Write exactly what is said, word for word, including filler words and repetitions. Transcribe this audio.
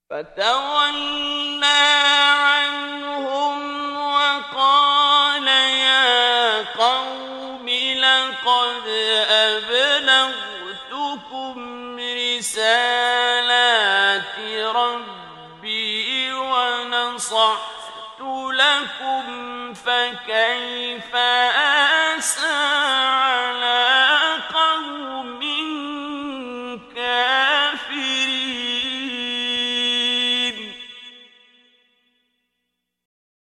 فَتَوَلَّىٰ عَنْهُمْ وَقَالَ يَا قَوْمِ لَقَدْ أَبْلَغْتُكُمْ رِسَالَاتِ رَبِّي وَنَصَحْتُ لَكُمْ فَكَيْفَ آسَىٰ عَلَىٰ